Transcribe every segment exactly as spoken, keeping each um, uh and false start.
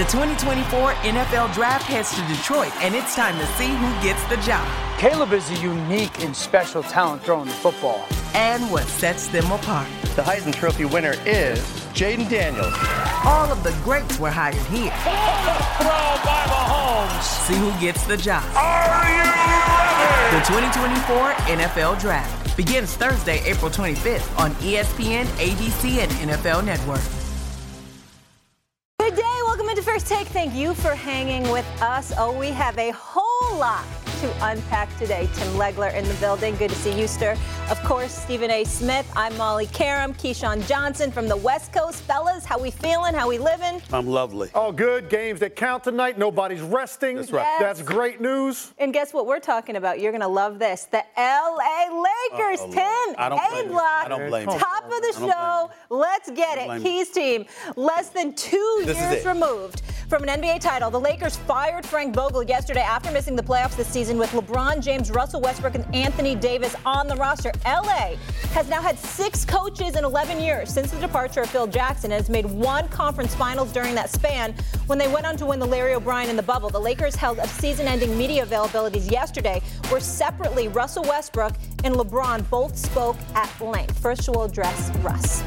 The twenty twenty-four N F L Draft heads to Detroit, and it's time to see who gets the job. Caleb is a unique and special talent throwing the football. And what sets them apart. The Heisman Trophy winner is Jaden Daniels. All of the greats were hired here. Throw by Mahomes. See who gets the job. Are you ready? The twenty twenty-four N F L Draft begins Thursday, April twenty-fifth on E S P N, A B C, and N F L Network. Good day. Welcome into First Take. Thank you for hanging with us. Oh, we have a whole lot to unpack today. Tim Legler in the building. Good to see you, sir. Of course, Stephen A. Smith. I'm Molly Karam. Keyshawn Johnson from the West Coast. Fellas, how we feeling? How we living? I'm lovely. All good. Games that count tonight. Nobody's resting. That's right. Yes. That's great news. And guess what we're talking about? You're going to love this. The L A Lakers. Uh-oh, Tim, I don't blame you. A-Block, I don't blame you. top of the I don't show. Let's get I don't it. blame you. Keys team, less than two This is years it. removed from an N B A title. The Lakers fired Frank Vogel yesterday after missing the playoffs this season with LeBron James, Russell Westbrook, and Anthony Davis on the roster. L A has now had six coaches in eleven years since the departure of Phil Jackson and has made one conference finals during that span when they went on to win the Larry O'Brien in the bubble. The Lakers held a season-ending media availabilities yesterday where separately Russell Westbrook and LeBron both spoke at length. First, we'll address Russ.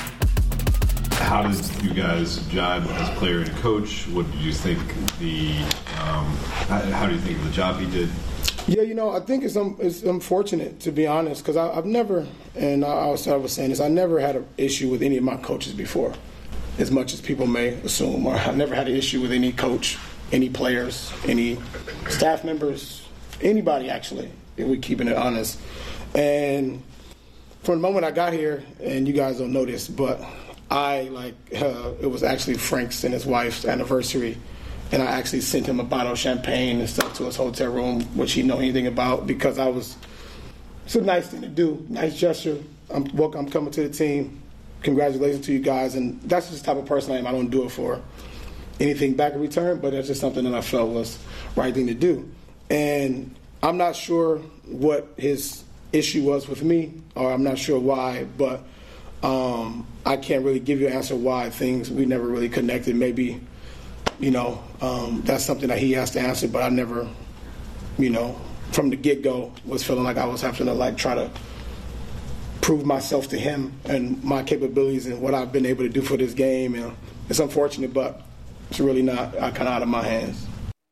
How does you guys jive as player and coach? What did you think the? Um, how, how do you think of the job he did? Yeah, you know, I think it's um, it's unfortunate, to be honest, because I've never, and I was, I was saying this, I never had an issue with any of my coaches before, as much as people may assume. Or I've never had an issue with any coach, any players, any staff members, anybody actually, if we're keeping it honest. And from the moment I got here, and you guys don't know this, but I, like, uh, it was actually Frank's and his wife's anniversary. And I actually sent him a bottle of champagne and stuff to his hotel room, which he didn't know anything about, because I was, it's a nice thing to do, nice gesture. I'm welcome, I'm coming to the team. Congratulations to you guys. And that's just the type of person I am. I don't do it for anything back in return, but that's just something that I felt was the right thing to do. And I'm not sure what his issue was with me, or I'm not sure why, but um, I can't really give you an answer why things, we never really connected. Maybe, you know, um, that's something that he has to answer, but I never, you know, from the get-go was feeling like I was having to, like, try to prove myself to him and my capabilities and what I've been able to do for this game. And it's unfortunate, but it's really not uh, kind of out of my hands.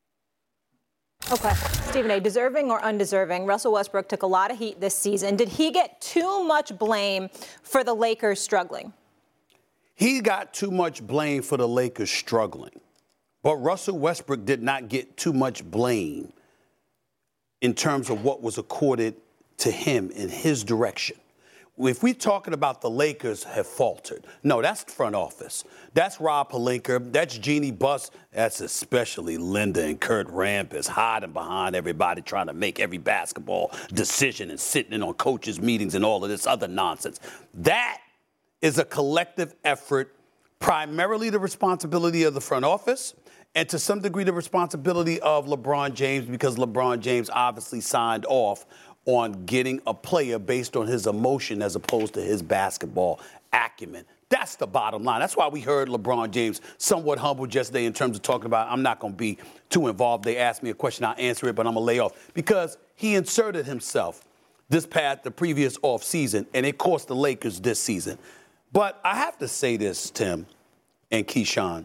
Okay. Stephen A., deserving or undeserving, Russell Westbrook took a lot of heat this season. Did he get too much blame for the Lakers struggling? He got too much blame for the Lakers struggling. But Russell Westbrook did not get too much blame in terms of what was accorded to him in his direction. If we're talking about the Lakers have faltered, no, that's the front office. That's Rob Pelinka. That's Jeannie Buss. That's especially Linda and Kurt Rampus hiding behind everybody, trying to make every basketball decision and sitting in on coaches' meetings and all of this other nonsense. That is a collective effort, primarily the responsibility of the front office, and to some degree the responsibility of LeBron James, because LeBron James obviously signed off on getting a player based on his emotion as opposed to his basketball acumen. That's the bottom line. That's why we heard LeBron James somewhat humble yesterday in terms of talking about, I'm not going to be too involved. They asked me a question, I'll answer it, but I'm going to lay off. Because he inserted himself this past the previous offseason, and it cost the Lakers this season. But I have to say this, Tim and Keyshawn.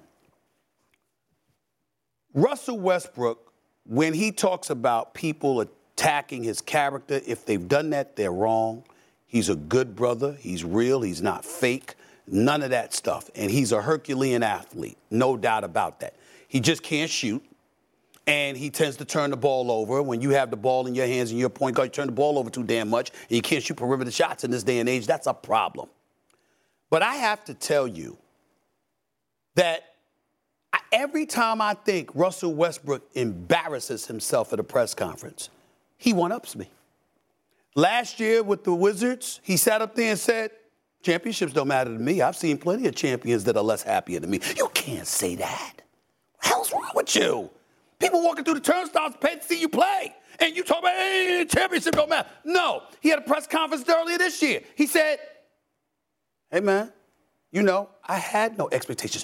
Russell Westbrook, when he talks about people attacking his character, if they've done that, they're wrong. He's a good brother. He's real. He's not fake. None of that stuff. And he's a Herculean athlete, no doubt about that. He just can't shoot, and he tends to turn the ball over. When you have the ball in your hands and you're a point guard, you turn the ball over too damn much, and you can't shoot perimeter shots in this day and age. That's a problem. But I have to tell you that every time I think Russell Westbrook embarrasses himself at a press conference, he one-ups me. Last year with the Wizards, he sat up there and said, championships don't matter to me. I've seen plenty of champions that are less happier than me. You can't say that. What the hell's wrong with you? People walking through the turnstiles pay to see you play. And you talk about, hey, championship don't matter. No. He had a press conference earlier this year. He said, hey, man, you know, I had no expectations.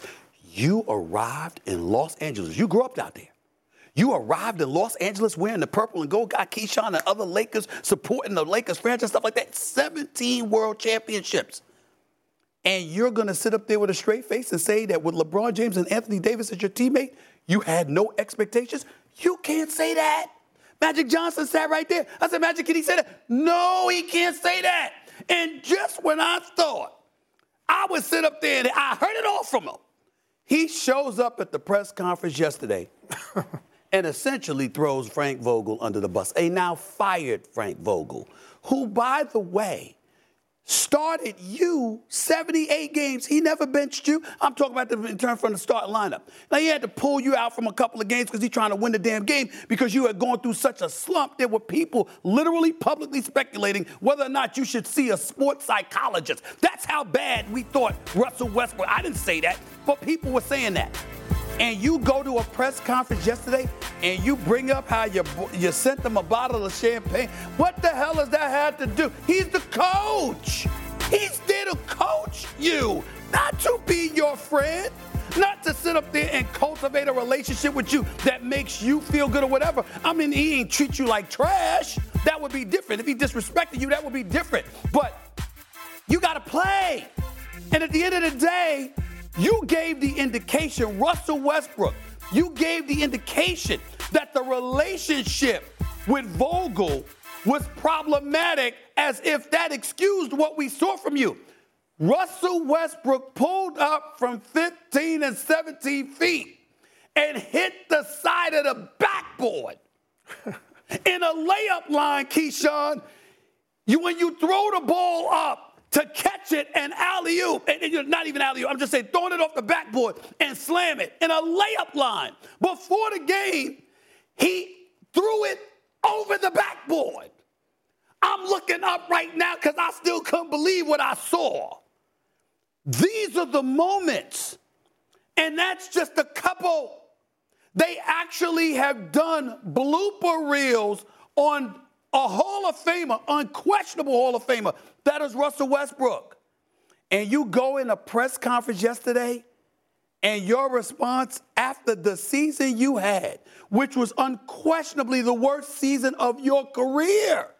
You arrived in Los Angeles. You grew up out there. You arrived in Los Angeles wearing the purple and gold, got Keyshawn and other Lakers supporting the Lakers franchise, stuff like that. seventeen world championships. And you're going to sit up there with a straight face and say that with LeBron James and Anthony Davis as your teammate, you had no expectations? You can't say that. Magic Johnson sat right there. I said, Magic, can he say that? No, he can't say that. And just when I thought I would sit up there and I heard it all from him, he shows up at the press conference yesterday and essentially throws Frank Vogel under the bus, a now fired Frank Vogel, who, by the way, started you seventy-eight games. He never benched you. I'm talking about the return from the start lineup. Now, he had to pull you out from a couple of games because he's trying to win the damn game because you had gone through such a slump. There were people literally publicly speculating whether or not you should see a sports psychologist. That's how bad we thought Russell Westbrook. I didn't say that, but people were saying that. And you go to a press conference yesterday and you bring up how you, you sent them a bottle of champagne. What the hell does that have to do? He's the coach. He's there to coach you, not to be your friend, not to sit up there and cultivate a relationship with you that makes you feel good or whatever. I mean, he ain't treat you like trash. That would be different. If he disrespected you, that would be different. But you got to play. And at the end of the day, you gave the indication, Russell Westbrook, you gave the indication that the relationship with Vogel was problematic, as if that excused what we saw from you. Russell Westbrook pulled up from fifteen and seventeen feet and hit the side of the backboard. In a layup line, Keyshawn, you, when you throw the ball up, to catch it and alley-oop, and, and not even alley-oop, I'm just saying throwing it off the backboard and slam it in a layup line. Before the game, he threw it over the backboard. I'm looking up right now because I still couldn't believe what I saw. These are the moments, and that's just a couple. They actually have done blooper reels on a Hall of Famer, unquestionable Hall of Famer. That is Russell Westbrook. And you go in a press conference yesterday, and your response after the season you had, which was unquestionably the worst season of your career,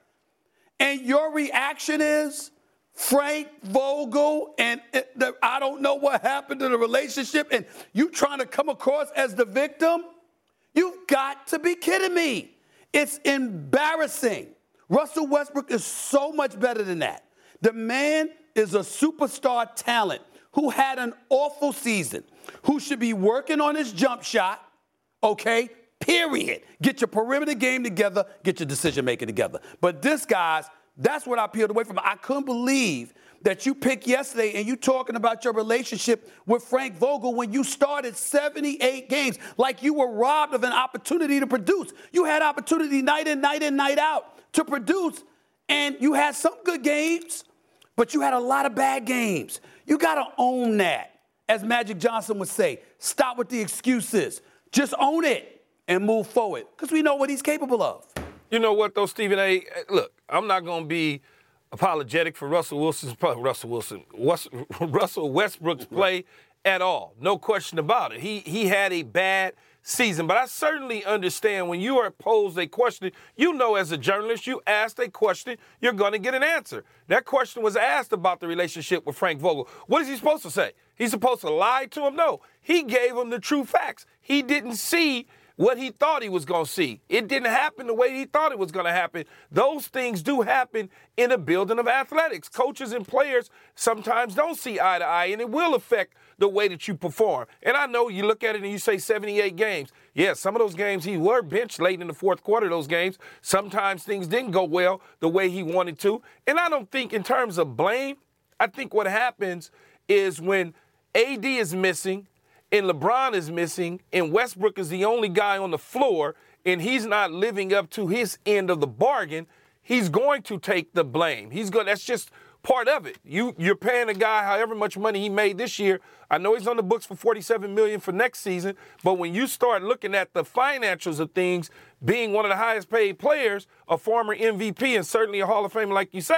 and your reaction is Frank Vogel, and it, the, I don't know what happened to the relationship, and you trying to come across as the victim? You've got to be kidding me. It's embarrassing. Russell Westbrook is so much better than that. The man is a superstar talent who had an awful season, who should be working on his jump shot, okay, period. Get your perimeter game together, get your decision-making together. But this, guys, that's what I peeled away from. I couldn't believe that you picked yesterday and you talking about your relationship with Frank Vogel when you started seventy-eight games like you were robbed of an opportunity to produce. You had opportunity night in, night in, night out to produce, and you had some good games, but you had a lot of bad games. You got to own that. As Magic Johnson would say, stop with the excuses. Just own it and move forward because we know what he's capable of. You know what, though, Stephen A? Look, I'm not going to be apologetic for Russell Wilson's Russell Wilson, Russell Westbrook's play at all. No question about it. He he had a bad season, but I certainly understand when you are posed a question, you know as a journalist, you asked a question, you're going to get an answer. That question was asked about the relationship with Frank Vogel. What is he supposed to say? He's supposed to lie to him? No. He gave him the true facts. He didn't see what he thought he was going to see. It didn't happen the way he thought it was going to happen. Those things do happen in a building of athletics. Coaches and players sometimes don't see eye to eye, and it will affect the way that you perform. And I know you look at it and you say seventy-eight games. Yeah, some of those games he were benched late in the fourth quarter of those games. Sometimes things didn't go well the way he wanted to. And I don't think in terms of blame, I think what happens is when A D is missing, and LeBron is missing, and Westbrook is the only guy on the floor, and he's not living up to his end of the bargain, he's going to take the blame. He's going. That's just part of it. You, you're paying a guy however much money he made this year. I know he's on the books for forty-seven million dollars for next season, but when you start looking at the financials of things, being one of the highest paid players, a former M V P, and certainly a Hall of Famer like you say,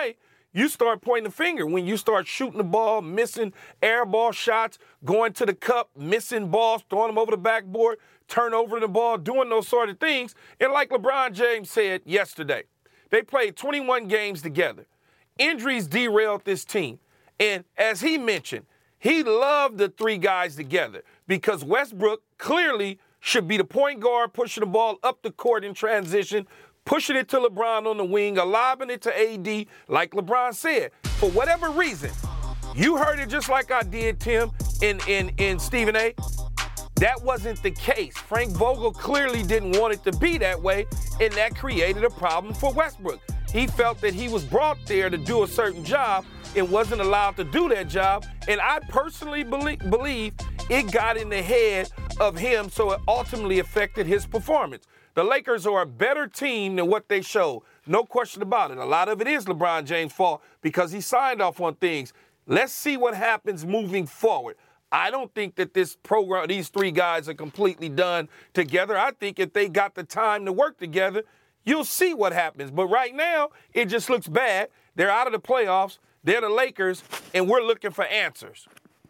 you start pointing the finger. When you start shooting the ball, missing air ball shots, going to the cup, missing balls, throwing them over the backboard, turn over the ball, doing those sort of things. And like LeBron James said yesterday, they played twenty-one games together. Injuries derailed this team. And as he mentioned, he loved the three guys together because Westbrook clearly should be the point guard, pushing the ball up the court in transition, pushing it to LeBron on the wing, lobbing it to A D, like LeBron said. For whatever reason, you heard it just like I did, Tim, in, in, in Stephen A. That wasn't the case. Frank Vogel clearly didn't want it to be that way, and that created a problem for Westbrook. He felt that he was brought there to do a certain job and wasn't allowed to do that job. And I personally believe, believe it got in the head of him, so it ultimately affected his performance. The Lakers are a better team than what they showed. No question about it. A lot of it is LeBron James' fault because he signed off on things. Let's see what happens moving forward. I don't think that this program, these three guys are completely done together. I think if they got the time to work together, you'll see what happens. But right now, it just looks bad. They're out of the playoffs. They're the Lakers, and we're looking for answers.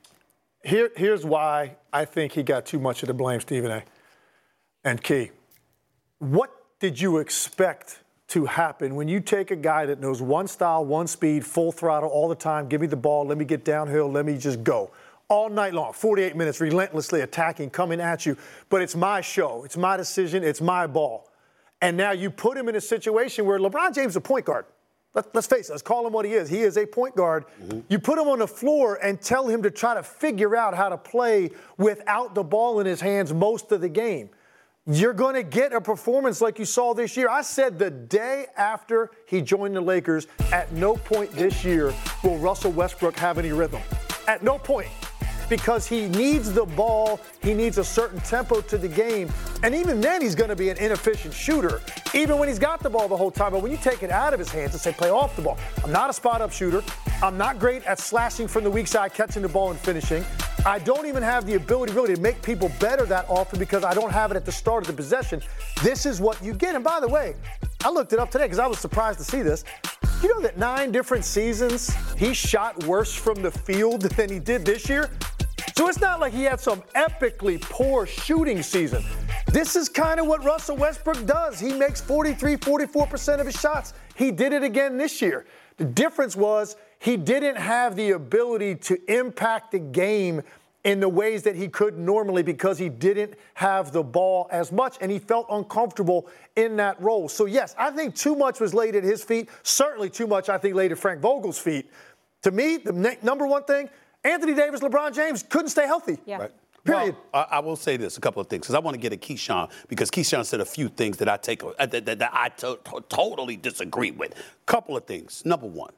Here, here's why I think he got too much of the blame, Stephen A. and Key. What did you expect to happen when you take a guy that knows one style, one speed, full throttle all the time, give me the ball, let me get downhill, let me just go. All night long, forty-eight minutes, relentlessly attacking, coming at you. But it's my show. It's my decision. It's my ball. And now you put him in a situation where LeBron James is a point guard. Let, let's face it. Let's call him what he is. He is a point guard. Mm-hmm. You put him on the floor and tell him to try to figure out how to play without the ball in his hands most of the game. You're going to get a performance like you saw this year. I said the day after he joined the Lakers, at no point this year will Russell Westbrook have any rhythm. At no point. Because he needs the ball, he needs a certain tempo to the game, and even then he's going to be an inefficient shooter, even when he's got the ball the whole time. But when you take it out of his hands and say, play off the ball, I'm not a spot-up shooter. I'm not great at slashing from the weak side, catching the ball and finishing. I don't even have the ability really to make people better that often because I don't have it at the start of the possession. This is what you get. And by the way, I looked it up today because I was surprised to see this. You know that nine different seasons he shot worse from the field than he did this year? So it's not like he had some epically poor shooting season. This is kind of what Russell Westbrook does. He makes forty-three, forty-four percent of his shots. He did it again this year. The difference was he didn't have the ability to impact the game in the ways that he could normally because he didn't have the ball as much, and he felt uncomfortable in that role. So, yes, I think too much was laid at his feet. Certainly too much, I think, laid at Frank Vogel's feet. To me, the ne- number one thing, Anthony Davis, LeBron James couldn't stay healthy. Yeah. Right. Period. Well, I, I will say this, a couple of things, because I want to get at Keyshawn, because Keyshawn said a few things that I take uh, that, that, that I to, to, totally disagree with. Couple of things. Number one,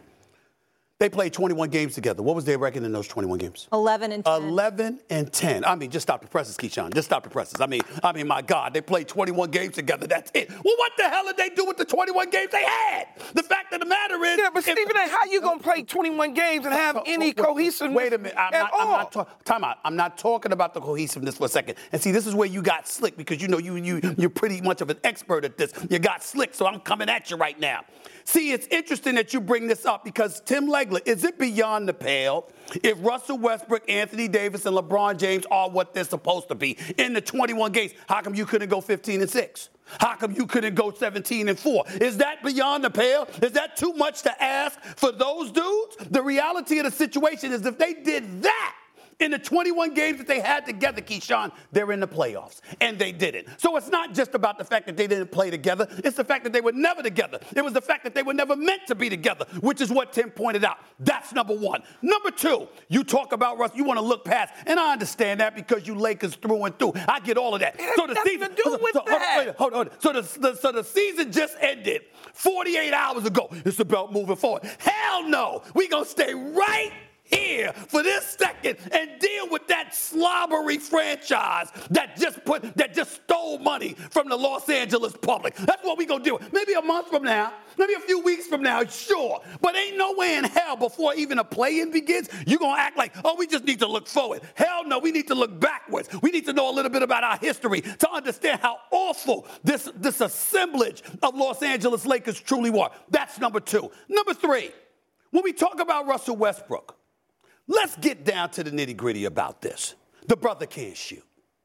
they played twenty-one games together. What was their record in those twenty-one games? eleven and ten. eleven and ten. I mean, just stop the presses, Keyshawn. Just stop the presses. I mean, I mean, my God, they played twenty-one games together. That's it. Well, what the hell did they do with the twenty-one games they had? The fact of the matter is, yeah, but if, Stephen A., how you gonna play twenty-one games and have any cohesiveness? Wait a minute. I'm at not, all? I'm not ta- time out. I'm not talking about the cohesiveness for a second. And see, this is where you got slick because you know you you you're pretty much of an expert at this. You got slick, so I'm coming at you right now. See, it's interesting that you bring this up because Tim Legler, is it beyond the pale if Russell Westbrook, Anthony Davis, and LeBron James are what they're supposed to be in the twenty-one games? How come you couldn't go fifteen and six? How come you couldn't go seventeen and four? Is that beyond the pale? Is that too much to ask for those dudes? The reality of the situation is if they did that in the twenty-one games that they had together, Keyshawn, they're in the playoffs, and they didn't. So it's not just about the fact that they didn't play together. It's the fact that they were never together. It was the fact that they were never meant to be together, which is what Tim pointed out. That's number one. Number two, you talk about Russ, you want to look past, and I understand that because you Lakers through and through. I get all of that. It so the nothing season, to do with so, that. Hold on, hold on. So the, the, so the season just ended forty-eight hours ago. It's about moving forward. Hell no. We going to stay right here for this second and deal with that slobbery franchise that just put that just stole money from the Los Angeles public. That's what we gonna do. Maybe a month from now, maybe a few weeks from now, sure. But ain't no way in hell before even a play-in begins, you gonna act like, oh, we just need to look forward. Hell no, we need to look backwards. We need to know a little bit about our history to understand how awful this, this assemblage of Los Angeles Lakers truly were. That's number two. Number three. when we talk about Russell Westbrook, let's get down to the nitty-gritty about this. The brother can't shoot.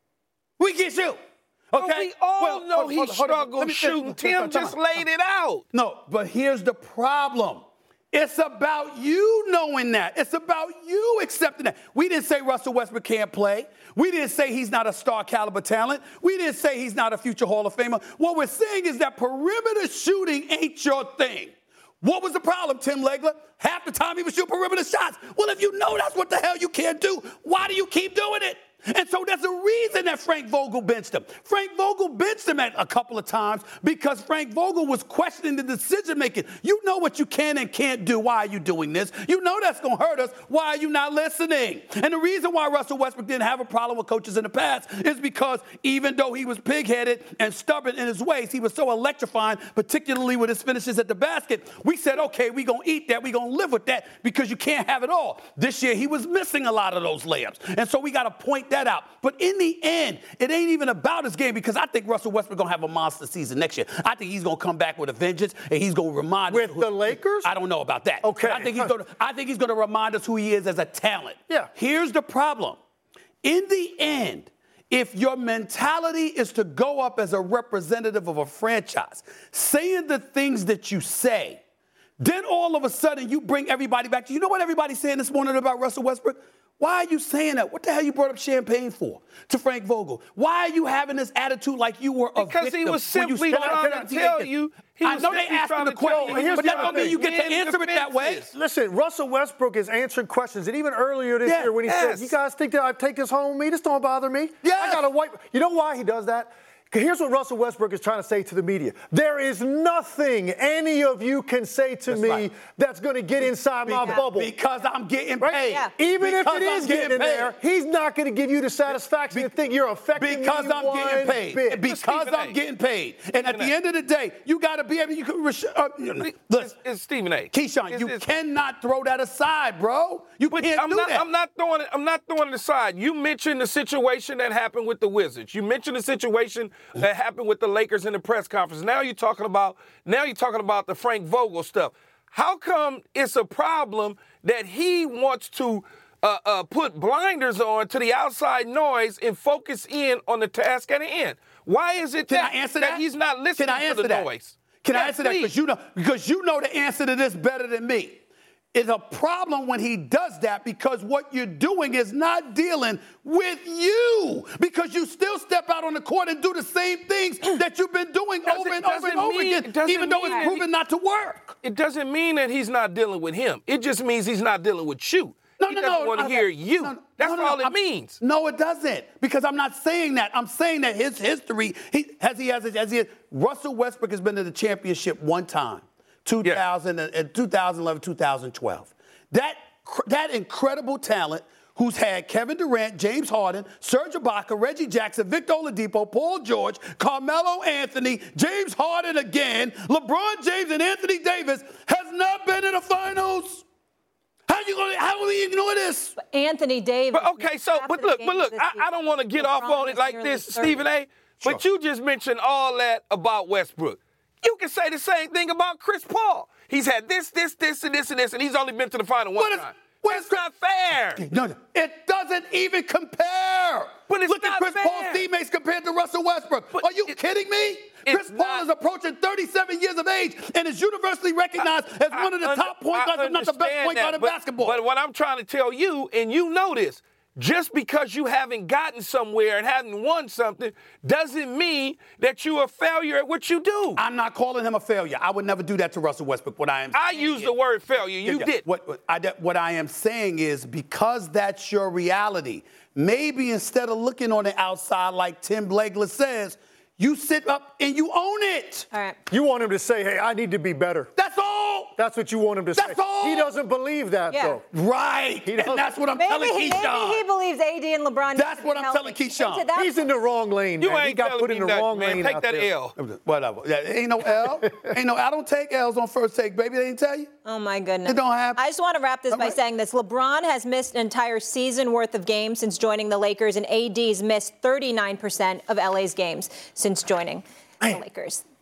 We can shoot. Okay? But we all well, know hold, he hold, hold, hold, struggles shooting. Tim just laid it out. No, but here's the problem. It's about you knowing that. It's about you accepting that. We didn't say Russell Westbrook can't play. We didn't say he's not a star caliber talent. We didn't say he's not a future Hall of Famer. What we're saying is that perimeter shooting ain't your thing. What was the problem, Tim Legler? Half the time he was shooting perimeter shots. Well, if you know that's what the hell you can't do, why do you keep doing it? And so there's a reason that Frank Vogel benched him. Frank Vogel benched him at a couple of times because Frank Vogel was questioning the decision making. You know what you can and can't do. Why are you doing this? You know that's going to hurt us. Why are you not listening? And the reason why Russell Westbrook didn't have a problem with coaches in the past is because even though he was pig-headed and stubborn in his ways, he was so electrifying, particularly with his finishes at the basket. We said, okay, we're going to eat that. We're going to live with that because you can't have it all. This year, he was missing a lot of those layups. And so we got to point that out. But in the end, it ain't even about his game because I think Russell Westbrook going to have a monster season next year. I think he's going to come back with a vengeance and he's going to remind with us. With the Lakers? I don't know about that. Okay. But I think he's going to I think he's going to remind us who he is as a talent. Yeah. Here's the problem. In the end, if your mentality is to go up as a representative of a franchise, saying the things that you say, then all of a sudden you bring everybody back to, you know what everybody's saying this morning about Russell Westbrook? Why are you saying that? What the hell you brought up champagne for to Frank Vogel? Why are you having this attitude like you were a because victim? he was simply trying to tell you. He I was know they asked him the question, here's but the that don't mean you get to answer it that way. Listen, Russell Westbrook is answering questions, and even earlier this Yeah, year when he yes. said, "You guys think that I take this home with me? This don't bother me. Yes. I got to wipe." You know why he does that? Because here's what Russell Westbrook is trying to say to the media. There is nothing any of you can say to That's me right. that's going to get inside my Because- bubble. Because I'm getting Right? paid. Yeah. Even Because if it I'm is getting, in paid. there, he's not going to give you the satisfaction Be- to think you're affecting Because me I'm one getting paid. bit. Because Stephen I'm A. getting paid. And at the Stephen A. end of the day, you got to be able, you can, uh, It's, listen, it's Stephen A. Keyshawn, It's- you it's- cannot throw that aside, bro. You But can't I'm do not, that. I'm not throwing it. I'm not throwing it aside. You mentioned the situation that happened with the Wizards. You mentioned the situation that happened with the Lakers in the press conference. Now you're talking about. Now you're talking about the Frank Vogel stuff. How come it's a problem that he wants to uh, uh, put blinders on to the outside noise and focus in on the task at hand? Why is it Can that, I answer that? he's not listening Can I to answer the that? noise? Can I Yes, answer that? please. Because you know, because you know the answer to this better than me. It's a problem when he does that because what you're doing is not dealing with you because you still step out on the court and do the same things that you've been doing Doesn't- over and over doesn't and over mean- again, doesn't even though mean it's that proven he- not to work. It doesn't mean that he's not dealing with him. It just means he's not dealing with you. No, he no, doesn't no. want to okay. hear you. No, no, That's no, no, all it I'm- means. No, it doesn't. Because I'm not saying that. I'm saying that his history, he has he has as he Russell Westbrook has been to the championship one time, two thousand and two thousand eleven, two thousand twelve. That that incredible talent who's had Kevin Durant, James Harden, Serge Ibaka, Reggie Jackson, Victor Oladipo, Paul George, Carmelo Anthony, James Harden again, LeBron James and Anthony Davis has not been in the finals. How you gonna? How will we ignore this? But Anthony Davis. But okay, so but look, but look, I, I don't want to get off on it like this, Stephen A. But you just mentioned all that about Westbrook. You can say the same thing about Chris Paul. He's had this, this, this, and this, and this, and he's only been to the final one What is- time. what That's is- not fair. No, no, it doesn't even compare. But it's Look not at Chris fair. Paul's teammates compared to Russell Westbrook. But Are you it- kidding me? it's Chris Paul not- is approaching thirty-seven years of age and is universally recognized as one of the I top under- point guards, I if not the best understand point guard that, in but- basketball. But what I'm trying to tell you, and you know this, just because you haven't gotten somewhere and haven't won something doesn't mean that you're a failure at what you do. I'm not calling him a failure. I would never do that to Russell Westbrook. What I am I saying use is- the word failure. You Yeah, yeah. did. What, what, I, what I am saying is because that's your reality, maybe instead of looking on the outside like Tim Legler says, you sit up and you own it. All right. You want him to say, hey, I need to be better. That's all. That's what you want him to say. That's all. He doesn't believe that, Yeah. though. Right. He And doesn't- that's what I'm Maybe telling he, maybe Keyshawn. he believes A D and LeBron. need That's to be what I'm healthy. telling Keyshawn. And to that He's in the wrong lane, You man. He ain't got telling put me in the nothing, wrong man. lane Take out that there. L. Whatever. Yeah, ain't no L. Ain't no. I don't take L's on first take, baby. They didn't tell you. Oh, my goodness. It don't happen. I just want to wrap this All by right. saying this. LeBron has missed an entire season worth of games since joining the Lakers, and A D's missed thirty-nine percent of L A's games since joining the Lakers.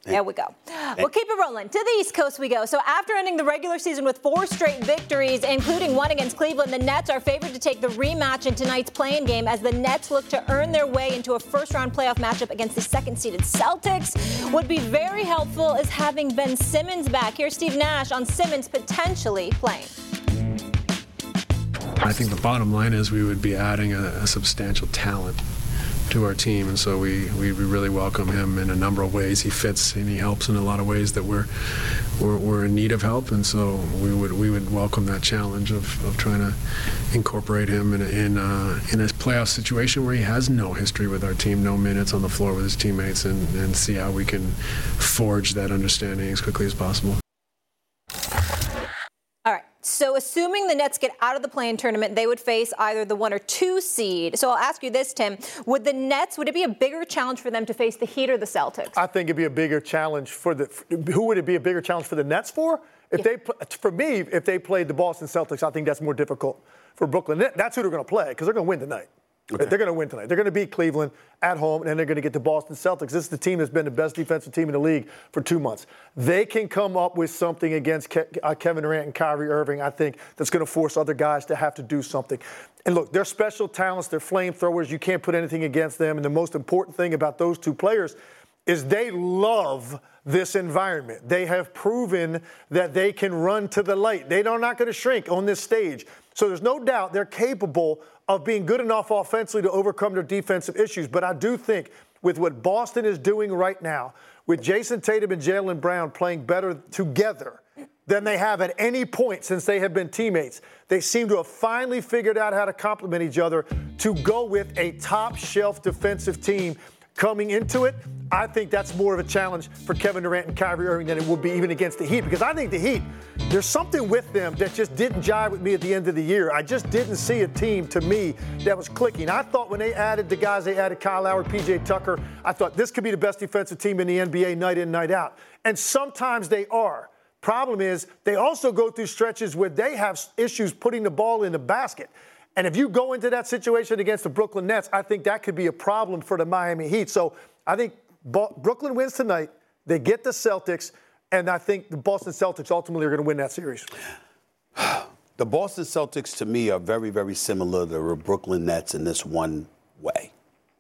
There we go. We'll keep it rolling. To the East Coast we go. So after ending the regular season with four straight victories, including one against Cleveland, the Nets are favored to take the rematch in tonight's play-in game as the Nets look to earn their way into a first-round playoff matchup against the second-seeded Celtics. Would be very helpful is having Ben Simmons back. Here's Steve Nash on Simmons potentially playing. I think the bottom line is we would be adding a, a substantial talent to our team, and so we, we really welcome him in a number of ways. He fits and he helps in a lot of ways that we're we're, we're in need of help, and so we would we would welcome that challenge of, of trying to incorporate him in a, in, uh, in a playoff situation where he has no history with our team, no minutes on the floor with his teammates, and, and see how we can forge that understanding as quickly as possible. All right. So assuming the Nets get out of the play-in tournament, they would face either the one or two seed. So I'll ask you this, Tim. Would the Nets, would it be a bigger challenge for them to face the Heat or the Celtics? I think it'd be a bigger challenge for the – who would it be a bigger challenge for the Nets for? If yeah. they For me, if they played the Boston Celtics, I think that's more difficult for Brooklyn. That's who they're going to play because they're going to win tonight. Okay. They're going to win tonight. They're going to beat Cleveland at home, and then they're going to get the Boston Celtics. This is the team that's been the best defensive team in the league for two months. They can come up with something against Ke- uh, Kevin Durant and Kyrie Irving, I think, that's going to force other guys to have to do something. And look, they're special talents. They're flamethrowers. You can't put anything against them. And the most important thing about those two players is they love this environment. They have proven that they can run to the light. They are not going to shrink on this stage. So there's no doubt they're capable of being good enough offensively to overcome their defensive issues. But I do think with what Boston is doing right now, with Jason Tatum and Jaylen Brown playing better together than they have at any point since they have been teammates, they seem to have finally figured out how to complement each other to go with a top-shelf defensive team coming into it. I think that's more of a challenge for Kevin Durant and Kyrie Irving than it would be even against the Heat, because I think the Heat, there's something with them that just didn't jive with me at the end of the year. I just didn't see a team, to me, that was clicking. I thought when they added the guys, they added Kyle Lowry, P J Tucker, I thought this could be the best defensive team in the N B A night in, night out. And sometimes they are. Problem is, they also go through stretches where they have issues putting the ball in the basket. And if you go into that situation against the Brooklyn Nets, I think that could be a problem for the Miami Heat. So I think Bo- Brooklyn wins tonight. They get the Celtics, and I think the Boston Celtics ultimately are going to win that series. The Boston Celtics, to me, are very, very similar to the Brooklyn Nets in this one way.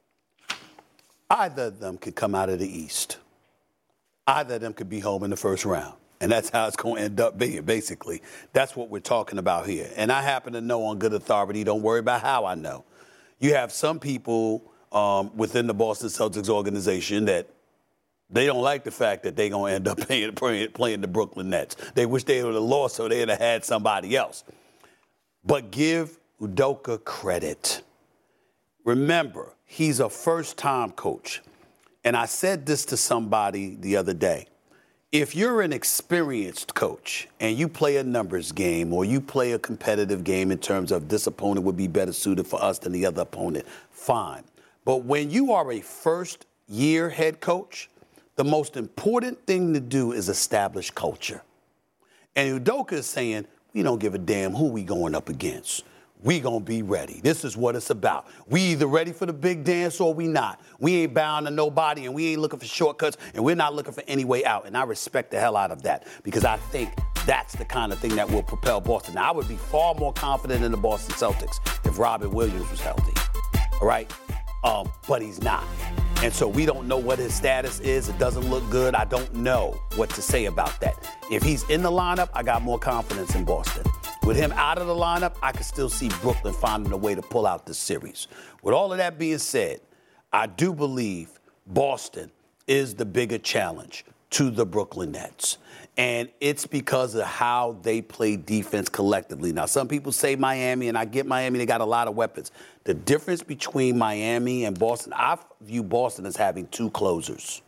Either of them could come out of the East. Either of them could be home in the first round. And that's how it's going to end up being, basically. That's what we're talking about here. And I happen to know on good authority, don't worry about how I know. You have some people um, within the Boston Celtics organization that they don't like the fact that they're going to end up playing, playing, playing the Brooklyn Nets. They wish they would have lost so they'd have had somebody else. But give Udoka credit. Remember, he's a first-time coach. And I said this to somebody the other day. If you're an experienced coach and you play a numbers game or you play a competitive game in terms of this opponent would be better suited for us than the other opponent, fine. But when you are a first-year head coach, the most important thing to do is establish culture. And Udoka is saying, we don't give a damn who we going up against. We gonna be ready. This is what it's about. We either ready for the big dance or we not. We ain't bound to nobody, and we ain't looking for shortcuts, and we're not looking for any way out. And I respect the hell out of that, because I think that's the kind of thing that will propel Boston. Now, I would be far more confident in the Boston Celtics if Robert Williams was healthy, all right? Um, but he's not. And so we don't know what his status is. It doesn't look good. I don't know what to say about that. If he's in the lineup, I got more confidence in Boston. With him out of the lineup, I can still see Brooklyn finding a way to pull out this series. With all of that being said, I do believe Boston is the bigger challenge to the Brooklyn Nets. And it's because of how they play defense collectively. Now, some people say Miami, and I get Miami, they got a lot of weapons. The difference between Miami and Boston, I view Boston as having two closers.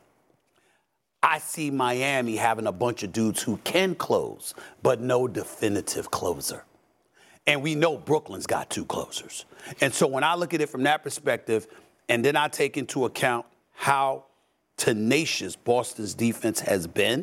I see Miami having a bunch of dudes who can close, but no definitive closer. And we know Brooklyn's got two closers. And so when I look at it from that perspective, and then I take into account how tenacious Boston's defense has been,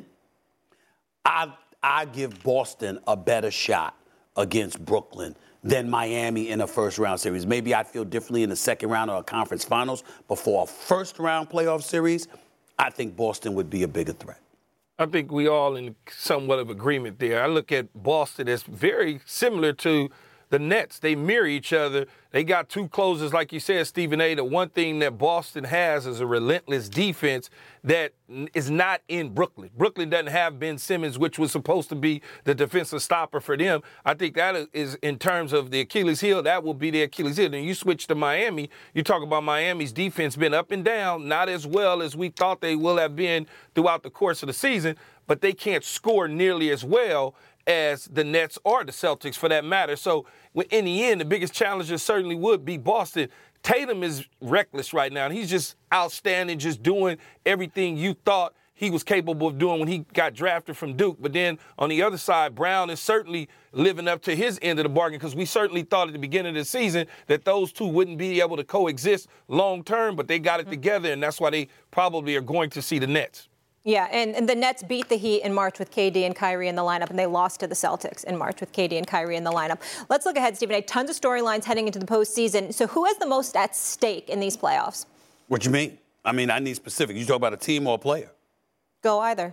I, I give Boston a better shot against Brooklyn than Miami in a first-round series. Maybe I'd feel differently in the second round or a conference finals, but for a first-round playoff series, I think Boston would be a bigger threat. I think we all in somewhat of agreement there. I look at Boston as very similar to the Nets. They mirror each other. They got two closers, like you said, Stephen A. The one thing that Boston has is a relentless defense that is not in Brooklyn. Brooklyn doesn't have Ben Simmons, which was supposed to be the defensive stopper for them. I think that is, in terms of the Achilles heel, that will be the Achilles heel. Then you switch to Miami, you talk about Miami's defense been up and down, not as well as we thought they will have been throughout the course of the season, but they can't score nearly as well as the Nets or the Celtics for that matter. So in the end, the biggest challenger certainly would be Boston. Tatum is reckless right now. He's just outstanding, just doing everything you thought he was capable of doing when he got drafted from Duke. But then on the other side, Brown is certainly living up to his end of the bargain, because we certainly thought at the beginning of the season that those two wouldn't be able to coexist long term, but they got it together, and that's why they probably are going to see the Nets. Yeah, and, and the Nets beat the Heat in March with K D and Kyrie in the lineup, and they lost to the Celtics in March with K D and Kyrie in the lineup. Let's look ahead, Stephen A. Tons of storylines heading into the postseason. So who has the most at stake in these playoffs? What you mean? I mean, I need specific. You talk about a team or a player? Go either.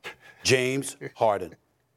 James Harden.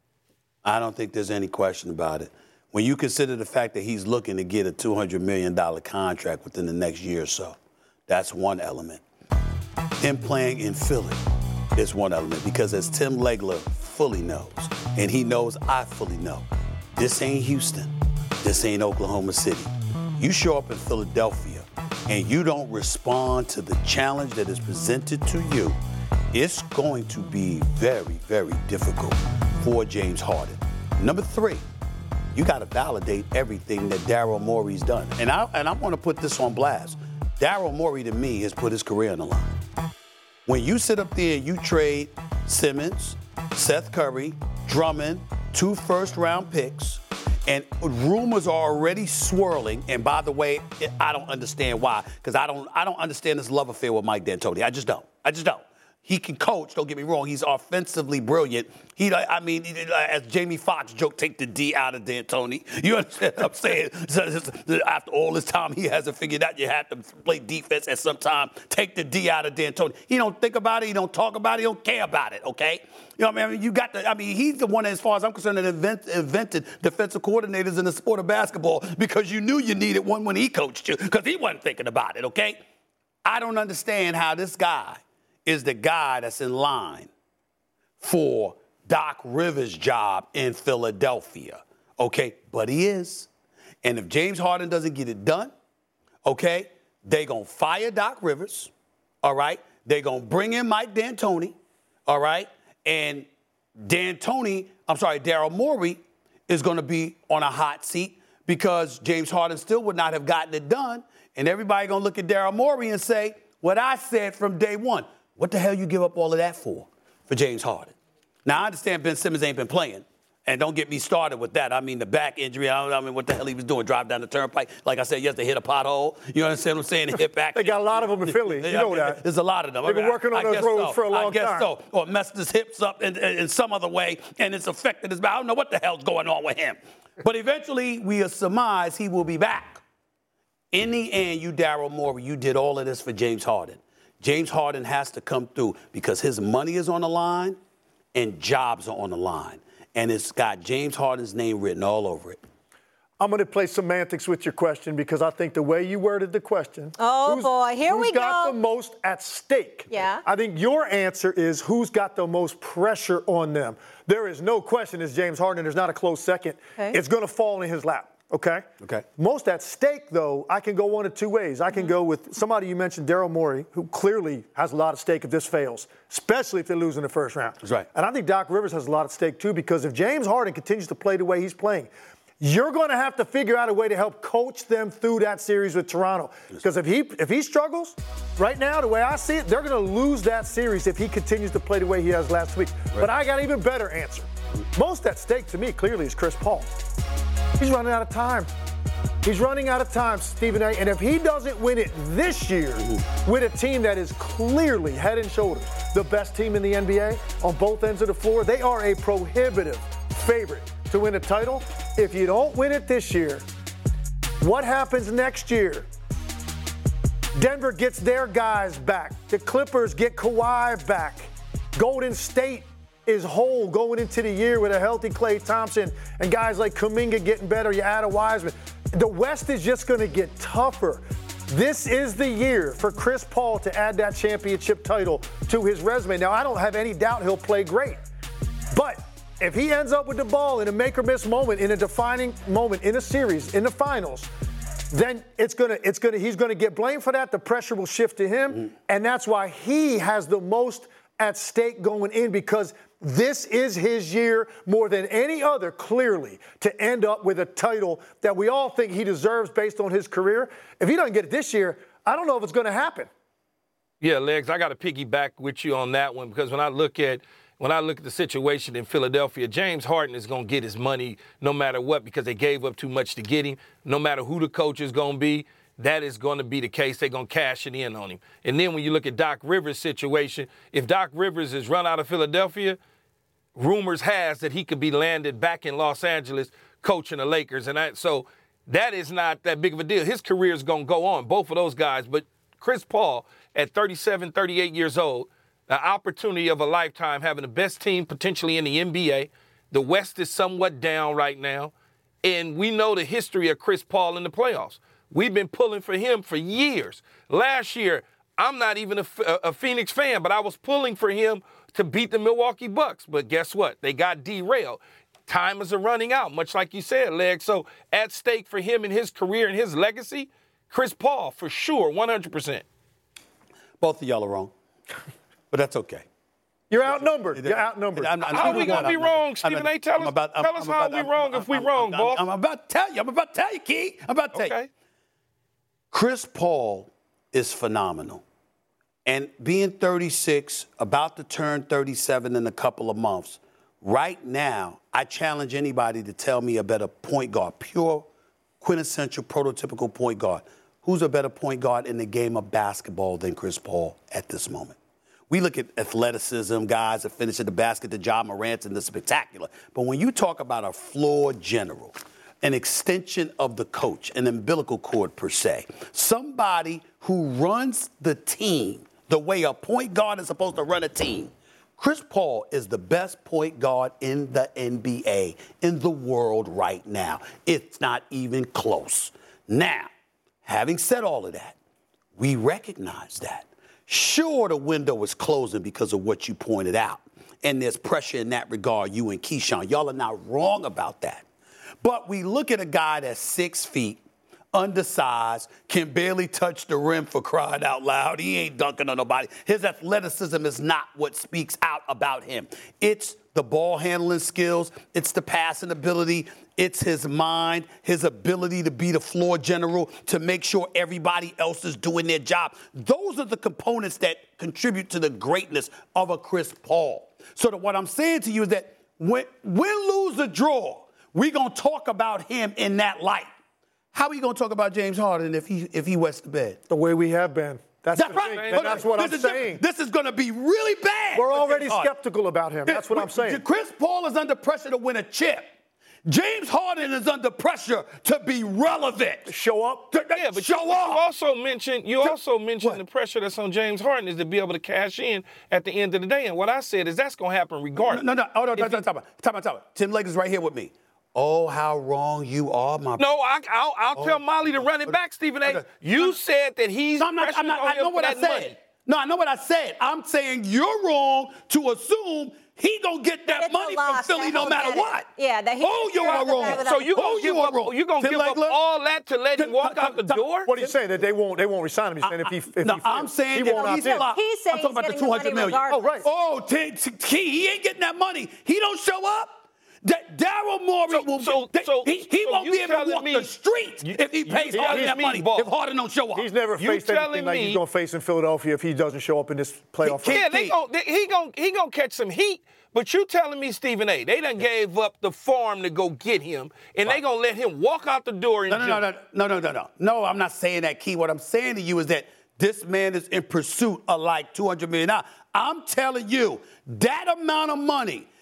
I don't think there's any question about it. When you consider the fact that he's looking to get a two hundred million dollars contract within the next year or so, that's one element. Him playing in Philly is one element, because as Tim Legler fully knows, and he knows I fully know, this ain't Houston. This ain't Oklahoma City. You show up in Philadelphia and you don't respond to the challenge that is presented to you, it's going to be very, very difficult for James Harden. Number three, you got to validate everything that Daryl Morey's done. And I, and I want to put this on blast. Daryl Morey, to me, has put his career on the line. When you sit up there and you trade Simmons, Seth Curry, Drummond, two first-round picks, and rumors are already swirling. And by the way, I don't understand why, because I don't, I don't understand this love affair with Mike D'Antoni. I just don't. I just don't. He can coach, don't get me wrong. He's offensively brilliant. He, I mean, as Jamie Foxx joked, take the D out of D'Antoni. You understand what I'm saying? After all this time, he hasn't figured out you have to play defense at some time. Take the D out of D'Antoni. He don't think about it. He don't talk about it. He don't care about it, okay? You know what I mean? You got the, I mean, he's the one, as far as I'm concerned, that invent, invented defensive coordinators in the sport of basketball, because you knew you needed one when he coached you, because he wasn't thinking about it, okay? I don't understand how this guy is the guy that's in line for Doc Rivers' job in Philadelphia, okay? But he is. And if James Harden doesn't get it done, okay, they going to fire Doc Rivers, all right? They're going to bring in Mike D'Antoni, all right? And D'Antoni, I'm sorry, Daryl Morey is going to be on a hot seat, because James Harden still would not have gotten it done. And everybody going to look at Daryl Morey and say, what I said from day one. What the hell you give up all of that for, for James Harden? Now, I understand Ben Simmons ain't been playing, and don't get me started with that. I mean, the back injury, I don't I mean, what the hell he was doing, drive down the turnpike? Like I said, you have to hit a pothole. You understand what I'm saying? Hit back. They got a lot of them in Philly. You know that. There's a lot of them. They've been working on I those roads so. for a long time. I guess time. so. Or messed his hips up in, in, in some other way, and it's affected his back. I don't know what the hell's going on with him. But eventually, we surmise he will be back. In the end, you, Daryl Morey, you did all of this for James Harden. James Harden has to come through, because his money is on the line and jobs are on the line. And it's got James Harden's name written all over it. I'm going to play semantics with your question, because I think the way you worded the question. Oh, boy. Here we go. Who's got the most at stake? Yeah. I think your answer is who's got the most pressure on them. There is no question it's James Harden. There's not a close second. Okay. It's going to fall in his lap. Okay? Okay. Most at stake, though, I can go one of two ways. I can mm-hmm. go with somebody you mentioned, Daryl Morey, who clearly has a lot at stake if this fails, especially if they lose in the first round. That's right. And I think Doc Rivers has a lot at stake, too, because if James Harden continues to play the way he's playing, you're going to have to figure out a way to help coach them through that series with Toronto. Because if he if he struggles right now, the way I see it, they're going to lose that series if he continues to play the way he has last week. Right. But I got an even better answer. Most at stake, to me, clearly, is Chris Paul. He's running out of time. He's running out of time, Stephen A. And if he doesn't win it this year mm-hmm. with a team that is clearly head and shoulders the best team in the N B A on both ends of the floor, they are a prohibitive favorite to win a title. If you don't win it this year, what happens next year? Denver gets their guys back. The Clippers get Kawhi back. Golden State is whole going into the year with a healthy Klay Thompson and guys like Kuminga getting better. You add a Wiseman. The West is just going to get tougher. This is the year for Chris Paul to add that championship title to his resume. Now, I don't have any doubt he'll play great. But if he ends up with the ball in a make-or-miss moment, in a defining moment in a series, in the finals, then it's gonna, it's gonna, he's gonna get blamed for that. The pressure will shift to him, mm-hmm. and that's why he has the most at stake going in, because this is his year more than any other, clearly, to end up with a title that we all think he deserves based on his career. If he doesn't get it this year, I don't know if it's going to happen. Yeah, Legs, I got to piggyback with you on that one, because when I look at when I look at the situation in Philadelphia, James Harden is going to get his money no matter what, because they gave up too much to get him. No matter who the coach is going to be, that is going to be the case. They're going to cash it in on him. And then when you look at Doc Rivers' situation, if Doc Rivers is run out of Philadelphia, rumors has that he could be landed back in Los Angeles coaching the Lakers. And I, so that is not that big of a deal. His career is going to go on, both of those guys. But Chris Paul, at thirty-seven, thirty-eight years old, the opportunity of a lifetime, having the best team potentially in the N B A. The West is somewhat down right now. And we know the history of Chris Paul in the playoffs. We've been pulling for him for years. Last year, I'm not even a, a Phoenix fan, but I was pulling for him to beat the Milwaukee Bucks. But guess what? They got derailed. Time is running out, much like you said, Leg. So at stake for him and his career and his legacy, Chris Paul, for sure, one hundred percent. Both of y'all are wrong, but that's okay. You're outnumbered. You're outnumbered. I'm, I'm, how are we going to be wrong, Stephen A? Tell us, about, tell us how we wrong if we wrong, boss. I'm about to tell you. I'm about to tell you, Key. I'm about to tell okay. you. Chris Paul is phenomenal. And being thirty-six, about to turn thirty-seven in a couple of months, right now, I challenge anybody to tell me a better point guard, pure, quintessential, prototypical point guard. Who's a better point guard in the game of basketball than Chris Paul at this moment? We look at athleticism, guys that finish at the basket, the Ja Morant, and the spectacular. But when you talk about a floor general, an extension of the coach, an umbilical cord per se, somebody who runs the team the way a point guard is supposed to run a team, Chris Paul is the best point guard in the N B A, in the world right now. It's not even close. Now, having said all of that, we recognize that. Sure, the window is closing because of what you pointed out, and there's pressure in that regard, you and Keyshawn. Y'all are not wrong about that. But we look at a guy that's six feet, undersized, can barely touch the rim for crying out loud. He ain't dunking on nobody. His athleticism is not what speaks out about him. It's the ball handling skills. It's the passing ability. It's his mind, his ability to be the floor general, to make sure everybody else is doing their job. Those are the components that contribute to the greatness of a Chris Paul. So that what I'm saying to you is that when win, lose, or draw, we're going to talk about him in that light. How are we going to talk about James Harden if he if he wets the bed? The way we have been. That's, that's right. And that's what this I'm saying. Different. This is going to be really bad. We're already skeptical about him. That's what I'm saying. Chris Paul is under pressure to win a chip. James Harden is under pressure to be relevant. Show up. To, yeah, but show you, up. you also mentioned you also mentioned what? the pressure that's on James Harden is to be able to cash in at the end of the day. And what I said is that's going to happen regardless. No, no, no. Oh, no, no, no, talk about, talk about, talk about. Tim Lake is right here with me. Oh, how wrong you are, my. No, I, I'll, I'll oh. tell Molly to run it back, Stephen A. Okay. You no, said that he's. No, I'm not. I'm not I know what I said. Money. No, I know what I said. I'm saying you're wrong to assume he gonna get that money from Philly no matter what. Yeah, that he. Oh, you are wrong. So you oh, gonna give up? Wrong. You gonna Tim give up all that to let him walk out the door? What are you saying? That they won't? They won't resign him? He's saying if he. If no, he I'm saying he that won't he's opt in. He's saying I'm talking about the two hundred million. Oh, right. Oh, t- t- he ain't getting that money. He don't show up. That Daryl Morey so, will so, that, so, he, he so won't be able to walk me, the street you, if he pays you, Harden that me, money. boss. If Harden don't show up, he's never you faced anything like me, he's gonna face in Philadelphia if he doesn't show up in this playoff. Yeah, they gonna, they, he gonna he gonna catch some heat. But you telling me, Stephen A., they done yeah. gave up the farm to go get him, and right. they gonna let him walk out the door and no, no, no, no, no, no, no, no. No, I'm not saying that, Key. What I'm saying to you is that this man is in pursuit of like two hundred million dollars. I'm telling you, that amount of money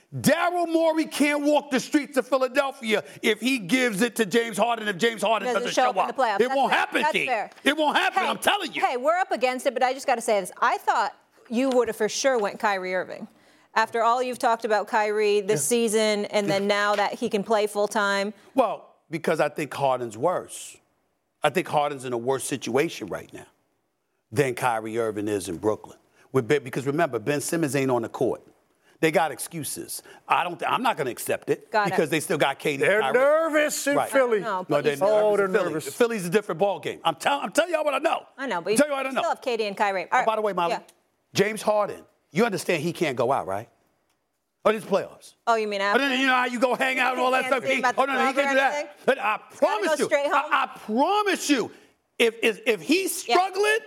Daryl Morey can't walk the streets of Philadelphia if he gives it to James Harden, if James Harden doesn't, doesn't show, show up. up. In the playoffs. It That's won't fair. happen, That's T. fair. It won't happen, Hey, I'm telling you. Hey, we're up against it, but I just got to say this. I thought you would have for sure went Kyrie Irving. After all you've talked about Kyrie this yeah. season, and then now that he can play full-time. Well, because I think Harden's worse. I think Harden's in a worse situation right now than Kyrie Irving is in Brooklyn. With ben, because remember, Ben Simmons ain't on the court. They got excuses. I don't. Th- I'm not going to accept it got because it. they still got K D. They're Kyrie. nervous in right. Philly. Know, no, they're oh, nervous. they're in Philly. nervous. Philly's a different ball game. I'm telling. I'm telling y'all what I know. I know, but I'm you tell you what I know. still have K D and Kyrie. All right. Oh, by the way, Molly, yeah. James Harden. You understand he can't go out, right? Oh, these playoffs. Oh, you mean after? Oh, then, you know how you go hang out and all that stuff. He, oh, no, no, he can do that. But I promise you. I, I promise you. If if, if he's struggling. Yeah.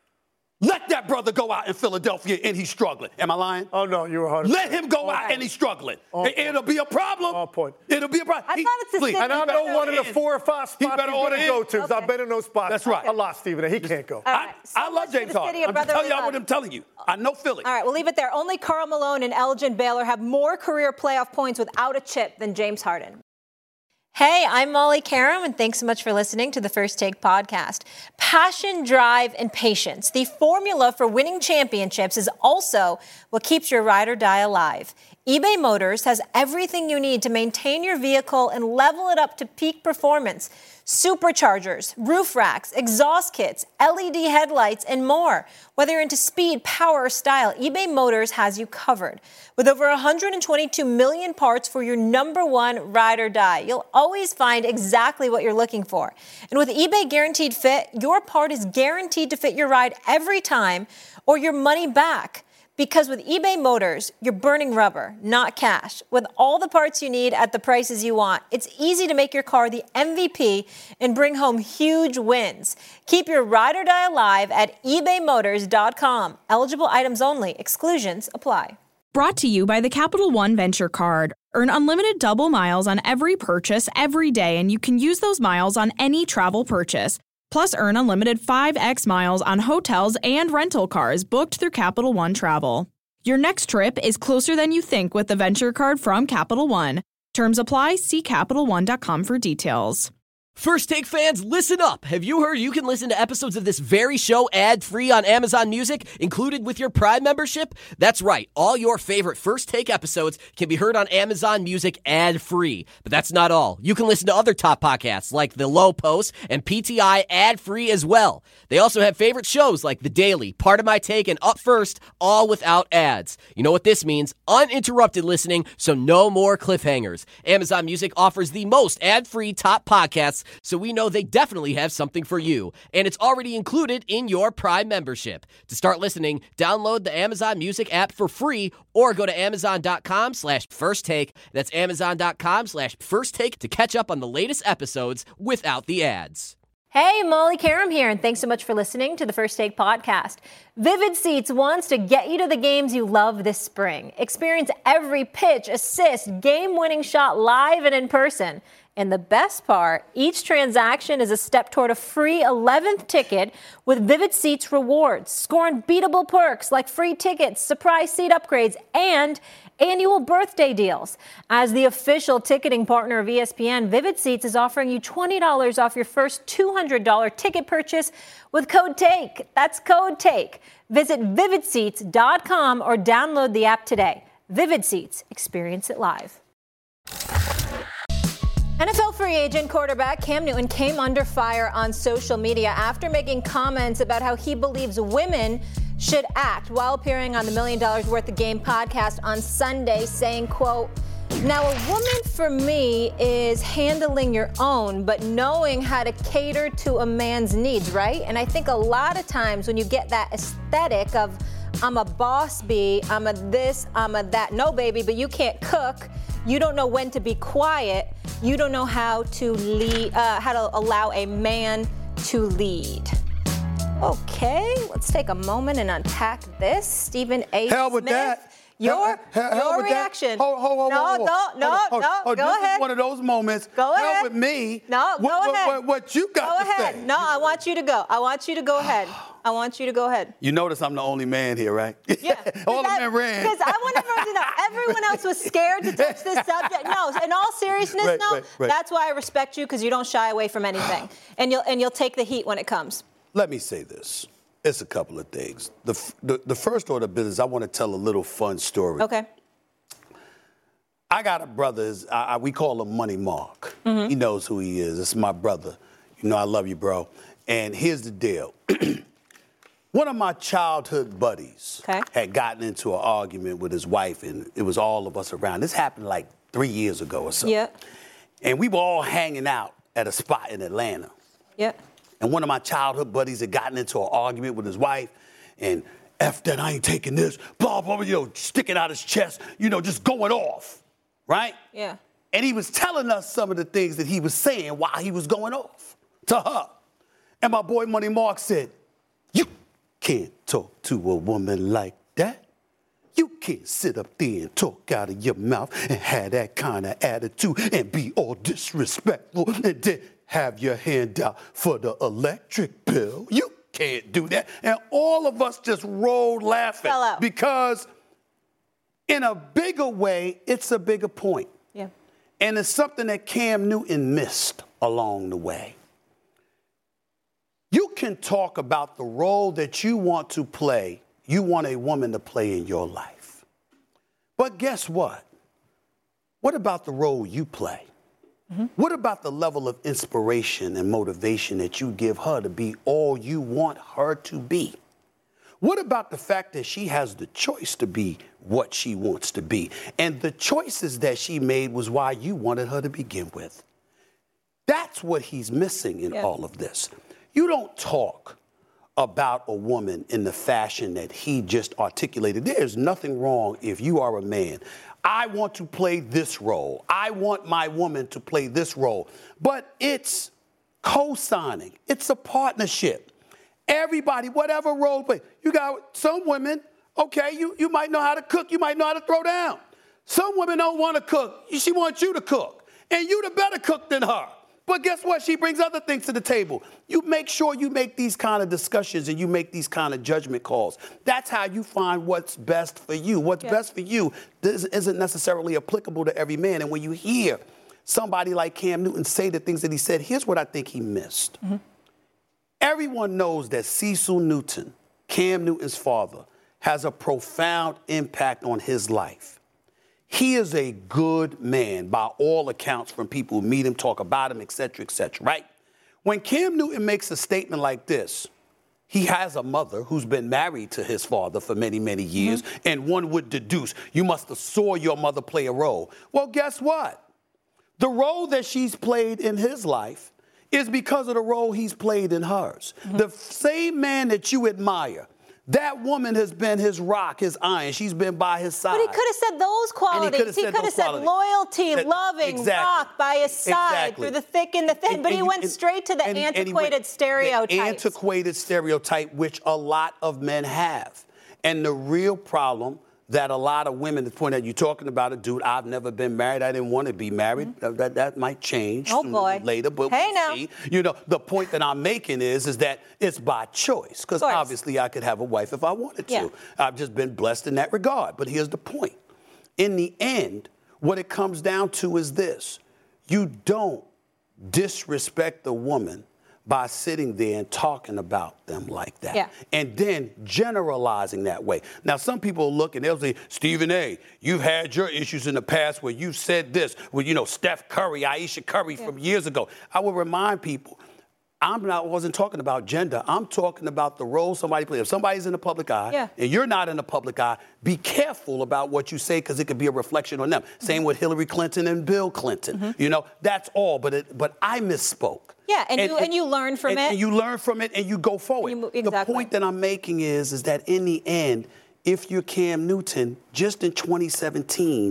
Let that brother go out in Philadelphia and he's struggling. Am I lying? Oh, no, you were one hundred percent. Let him go oh, out point. and he's struggling. Oh, it, it'll be a problem. Oh, point. It'll be a problem. I he, thought it's a please, And I know one of the four or five spots he better he's going to go to because okay. I've been in those spots. That's right. A lot, Stephen A. He can't go. Right. I, So I love James Harden. I'm telling y'all what I'm telling you. I know Philly. All right, we'll leave it there. Only Karl Malone and Elgin Baylor have more career playoff points without a chip than James Harden. Hey, I'm Molly Karam, and thanks so much for listening to the First Take podcast. Passion, drive, and patience. The formula for winning championships is also what keeps your ride or die alive. eBay Motors has everything you need to maintain your vehicle and level it up to peak performance. Superchargers, roof racks, exhaust kits, L E D headlights, and more. Whether you're into speed, power, or style, eBay Motors has you covered. With over one hundred twenty-two million parts for your number one ride or die, you'll always find exactly what you're looking for. And with eBay Guaranteed Fit, your part is guaranteed to fit your ride every time or your money back. Because with eBay Motors, you're burning rubber, not cash. With all the parts you need at the prices you want, it's easy to make your car the M V P and bring home huge wins. Keep your ride or die alive at ebay motors dot com. Eligible items only. Exclusions apply. Brought to you by the Capital One Venture Card. Earn unlimited double miles on every purchase every day, and you can use those miles on any travel purchase. Plus, earn unlimited five x miles on hotels and rental cars booked through Capital One Travel. Your next trip is closer than you think with the Venture Card from Capital One. Terms apply. See Capital One dot com for details. First Take fans, listen up. Have you heard you can listen to episodes of this very show ad-free on Amazon Music, included with your Prime membership? That's right. All your favorite First Take episodes can be heard on Amazon Music ad-free. But that's not all. You can listen to other top podcasts like The Low Post and P T I ad-free as well. They also have favorite shows like The Daily, Part of My Take, and Up First, all without ads. You know what this means? Uninterrupted listening, so no more cliffhangers. Amazon Music offers the most ad-free top podcasts, so we know they definitely have something for you. And it's already included in your Prime membership. To start listening, download the Amazon Music app for free or go to amazon.com slash first take. That's amazon.com slash first take to catch up on the latest episodes without the ads. Hey, Molly Karam here, and thanks so much for listening to the First Take podcast. Vivid Seats wants to get you to the games you love this spring. Experience every pitch, assist, game-winning shot live and in person. And the best part, each transaction is a step toward a free eleventh ticket with Vivid Seats rewards. Score unbeatable perks like free tickets, surprise seat upgrades, and annual birthday deals. As the official ticketing partner of E S P N, Vivid Seats is offering you twenty dollars off your first two hundred dollars ticket purchase with code TAKE. That's code TAKE. Visit vivid seats dot com or download the app today. Vivid Seats. Experience it live. N F L free agent quarterback Cam Newton came under fire on social media after making comments about how he believes women should act while appearing on the Million Dollars Worth of Game podcast on Sunday, saying, quote, "Now a woman for me is handling your own, but knowing how to cater to a man's needs," right? And I think a lot of times when you get that aesthetic of I'm a boss bee, I'm a this, I'm a that, no baby, but you can't cook. You don't know when to be quiet. You don't know how to lead, uh, how to allow a man to lead. Okay, let's take a moment and unpack this. Stephen A. Hell with Smith, that. Your, Hell, hell your with that. reaction. Hold, hold, hold, no, hold, hold. no, Hold no, on, hold on. no, Oh, go this ahead. is one of those moments. Go hell ahead. with me. No, what, go what, ahead. What, what you got go to ahead. say? No, I want you to go. I want you to go ahead. I want you to go ahead. You notice I'm the only man here, right? Yeah. All that, the men ran. Because I want everyone to know, everyone else was scared to touch this subject. No, in all seriousness, right, no, right, right. that's why I respect you, because you don't shy away from anything. and you'll and you'll take the heat when it comes. Let me say this. It's a couple of things. The, the, the first order of business, I want to tell a little fun story. Okay. I got a brother, I, I, we call him Money Mark. Mm-hmm. He knows who he is. It's my brother. You know I love you, bro. And here's the deal. One of my childhood buddies okay. had gotten into an argument with his wife, and it was all of us around. This happened like three years ago or so. Yeah. And we were all hanging out at a spot in Atlanta. Yeah. And one of my childhood buddies had gotten into an argument with his wife, and F that, I ain't taking this, blah, blah, blah, you know, sticking out his chest, you know, just going off, right? Yeah. And he was telling us some of the things that he was saying while he was going off to her. And my boy Money Mark said, you can't talk to a woman like that. You can't sit up there and talk out of your mouth and have that kind of attitude and be all disrespectful and then have your hand out for the electric bill. You can't do that. And all of us just rolled laughing. Fell out. Because in a bigger way, it's a bigger point. Yeah. And it's something that Cam Newton missed along the way. You can talk about the role that you want to play, you want a woman to play in your life. But guess what? What about the role you play? Mm-hmm. What about the level of inspiration and motivation that you give her to be all you want her to be? What about the fact that she has the choice to be what she wants to be? And the choices that she made was why you wanted her to begin with. That's what he's missing in yeah. all of this. You don't talk about a woman in the fashion that he just articulated. There's nothing wrong if you are a man. I want to play this role. I want my woman to play this role. But it's co-signing. It's a partnership. Everybody, whatever role play. You got some women, okay, you, you might know how to cook. You might know how to throw down. Some women don't want to cook. She wants you to cook. And you the better cook than her. But guess what? She brings other things to the table. You make sure you make these kind of discussions and you make these kind of judgment calls. That's how you find what's best for you. What's yeah. best for you isn't necessarily applicable to every man. And when you hear somebody like Cam Newton say the things that he said, here's what I think he missed. Mm-hmm. Everyone knows that Cecil Newton, Cam Newton's father, has a profound impact on his life. He is a good man by all accounts from people who meet him, talk about him, et cetera, et cetera, right? When Cam Newton makes a statement like this, he has a mother who's been married to his father for many, many years, mm-hmm. and one would deduce, you must have saw your mother play a role. Well, guess what? The role that she's played in his life is because of the role he's played in hers. Mm-hmm. The same man that you admire, that woman has been his rock, his iron. She's been by his side. But he could have said those qualities. He could have said, said loyalty, that, loving, exactly. rock by his side exactly. through the thick and the thin. And, but and he you, went and, straight to the and, antiquated and stereotypes. The antiquated stereotype, which a lot of men have. And the real problem that a lot of women, the point that you're talking about, a dude, I've never been married. I didn't want to be married. Mm-hmm. That, that, that might change oh, boy. later. But hey, we'll now. see. You know, the point that I'm making is, is that it's by choice. Because obviously I could have a wife if I wanted to. Yeah. I've just been blessed in that regard. But here's the point. In the end, what it comes down to is this. You don't disrespect the woman by sitting there and talking about them like that. Yeah. And then generalizing that way. Now, some people look and they'll say, Stephen A., you've had your issues in the past where you said this, with, you know, Steph Curry, Aisha Curry yeah. from years ago. I will remind people, I'm not, I wasn't talking about gender. I'm talking about the role somebody plays. If somebody's in the public eye yeah. and you're not in the public eye, be careful about what you say because it could be a reflection on them. Mm-hmm. Same with Hillary Clinton and Bill Clinton. Mm-hmm. You know, that's all. But it, but I misspoke. Yeah, and, and, you, and you learn from and, it. And you learn from it and you go forward. You, exactly. The point that I'm making is, is that in the end, if you're Cam Newton, just in twenty seventeen,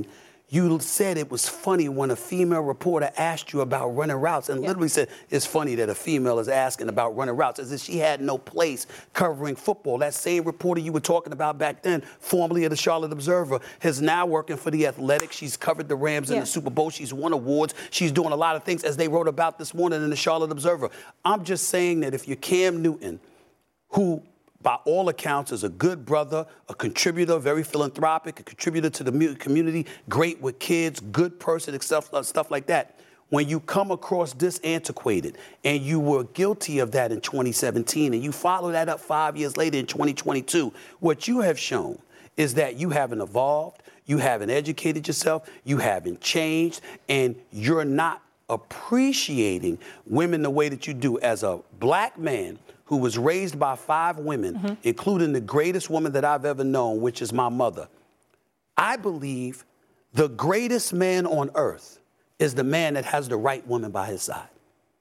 you said it was funny when a female reporter asked you about running routes and yeah. literally said, it's funny that a female is asking about running routes, as if she had no place covering football. That same reporter you were talking about back then, formerly of the Charlotte Observer, is now working for The Athletic. She's covered the Rams yeah. in the Super Bowl. She's won awards. She's doing a lot of things, as they wrote about this morning in the Charlotte Observer. I'm just saying that if you're Cam Newton, who by all accounts is a good brother, a contributor, very philanthropic, a contributor to the community, great with kids, good person, stuff, stuff like that. When you come across this antiquated and you were guilty of that in twenty seventeen and you follow that up five years later in twenty twenty-two, what you have shown is that you haven't evolved, you haven't educated yourself, you haven't changed, and you're not appreciating women the way that you do. As a black man who was raised by five women, mm-hmm. including the greatest woman that I've ever known, which is my mother, I believe the greatest man on earth is the man that has the right woman by his side.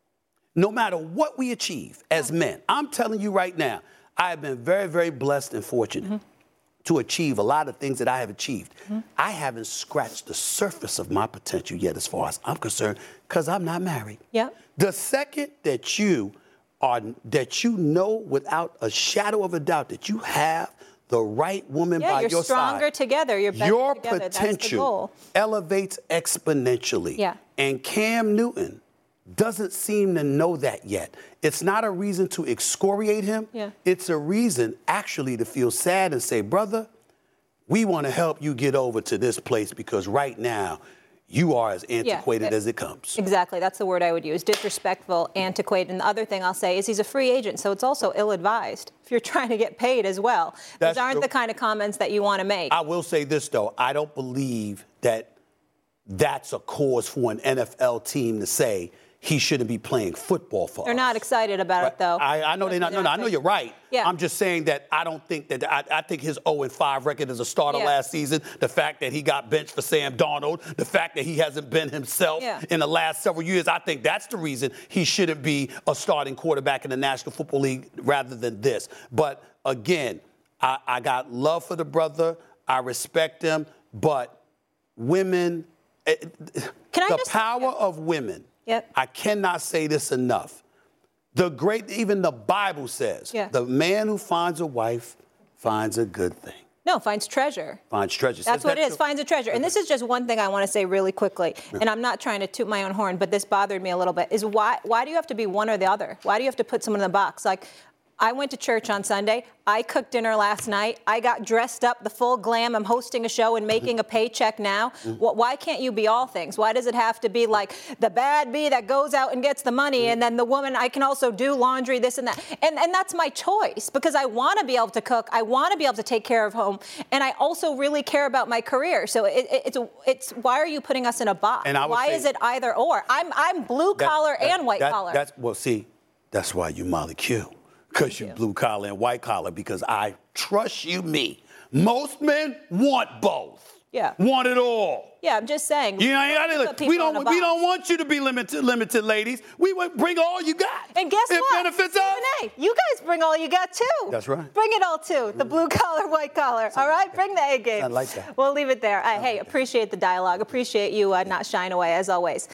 No matter what we achieve as men, I'm telling you right now, I have been very, very blessed and fortunate mm-hmm. to achieve a lot of things that I have achieved. Mm-hmm. I haven't scratched the surface of my potential yet as far as I'm concerned, because I'm not married. Yep. The second that you are, that you know without a shadow of a doubt that you have the right woman yeah, by your side. You're stronger together. You're better your together. potential That's the goal. Elevates exponentially. Yeah. And Cam Newton doesn't seem to know that yet. It's not a reason to excoriate him. Yeah. It's a reason actually to feel sad and say, brother, we want to help you get over to this place because right now you are as antiquated yeah, as it comes. Exactly. That's the word I would use. Disrespectful, antiquated. And the other thing I'll say is he's a free agent, so it's also ill-advised if you're trying to get paid as well. That's Those aren't true. the kind of comments that you want to make. I will say this, though. I don't believe that that's a cause for an N F L team to say he shouldn't be playing football for They're us. not excited about it, though. I, I know they're not. No, no, I know you're right. Yeah. I'm just saying that I don't think that. I, I think his oh and five record as a starter yeah. last season, the fact that he got benched for Sam Darnold, the fact that he hasn't been himself yeah. in the last several years, I think that's the reason he shouldn't be a starting quarterback in the National Football League rather than this. But again, I, I got love for the brother. I respect him. But women, it, Can I the just, power yeah. of women. Yep. I cannot say this enough. The great, even the Bible says, yeah. the man who finds a wife finds a good thing. No, finds treasure. Finds treasure. That's Says what that it is, too. finds a treasure. And this is just one thing I want to say really quickly, yeah. and I'm not trying to toot my own horn, but this bothered me a little bit, is why why do you have to be one or the other? Why do you have to put someone in the box? Like, I went to church on Sunday. I cooked dinner last night. I got dressed up, the full glam. I'm hosting a show and making a paycheck now. Mm-hmm. Why can't you be all things? Why does it have to be like the bad bee that goes out and gets the money, mm-hmm. and then the woman, I can also do laundry, this and that. And, and that's my choice, because I want to be able to cook. I want to be able to take care of home. And I also really care about my career. So it, it, it's, it's why are you putting us in a box? And I would why say, is it either or? I'm, I'm blue that, collar that, and white that, collar. That's, well, see, that's why you Molly Q. Because you blue collar and white collar, because I trust you me. Most men want both. Yeah. Want it all. Yeah, I'm just saying. You know, we don't we don't want you to be limited, limited, ladies. We want bring all you got. And guess it what? It benefits us. You guys bring all you got too. That's right. Bring it all too. The blue collar, white collar. All right, bring the A game. I like that. We'll leave it there. Uh, hey, appreciate the dialogue. Appreciate you uh, not shying away as always.